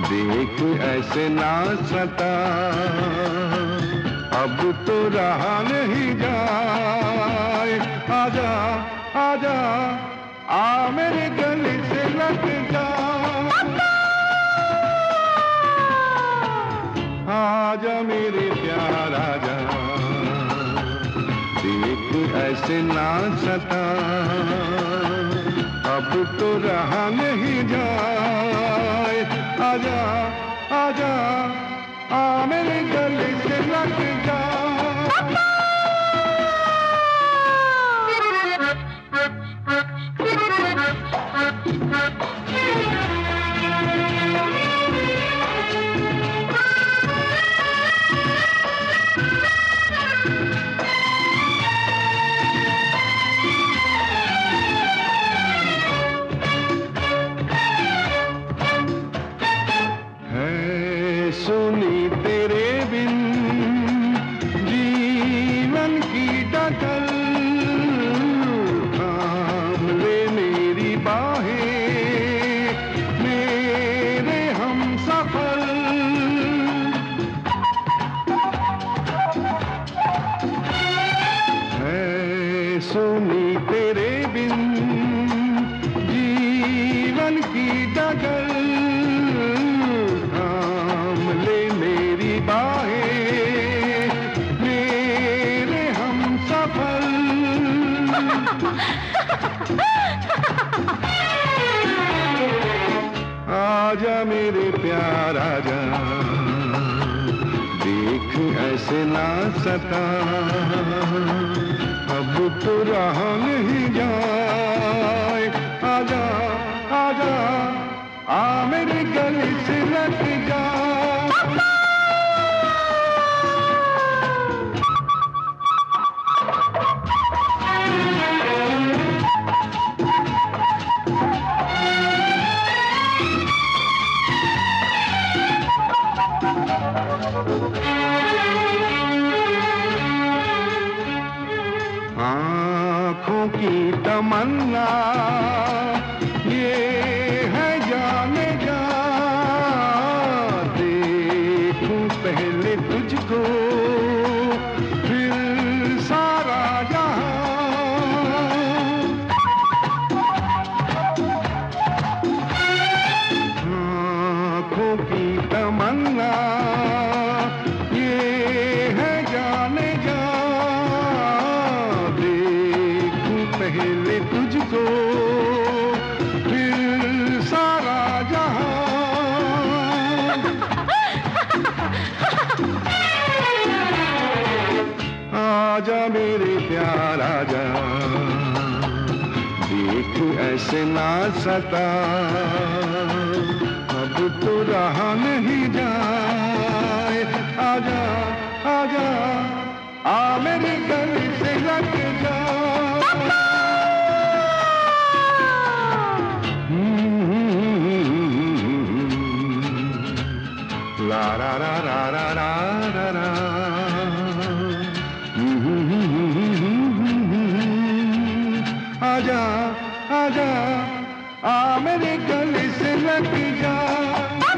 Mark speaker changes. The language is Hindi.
Speaker 1: देख ऐसे ना सता, अब तो रहा नहीं जाए। आजा आजा आ मेरे गले से लग जा, आजा मेरे प्यार आजा, देख ऐसे ना सता, अब तो रहा नहीं जाए। आजा आजा आ मेरे गले से लग जा। सुनी तेरे बिन जीवन की डगर, थाम ले मेरी बाहें मेरे हमसफर। है सुनी तेरे बिन जीवन की डगर, आजा मेरे प्यार आजा, देख ऐसे ना सता, अब तो रहा नहीं जाए। आजा आजा आ मेरे गले से लग जा। आँखों की तमन्ना ये है जाने जा, देखूं पहले तुझको फिर सारा जहां। आँखों की तमन्ना पहले तुझको फिर सारा जहां। आजा मेरे प्यार आजा, देख ऐसे ना सता, अब तो रहा नहीं जाए। आजा आजा आ मेरे गले से लग जा। La la la la la la la. आजा आजा आ मेरे गले से लग जा।